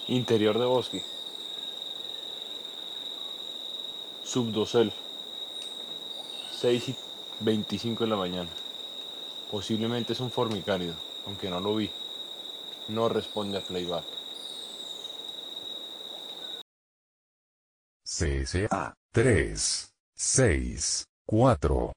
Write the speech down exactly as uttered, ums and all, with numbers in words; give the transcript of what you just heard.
Interior de bosque. Subdosel. seis y veinticinco de la mañana. Posiblemente es un formicárido, aunque no lo vi. No responde a playback. C S A tres seis cuatro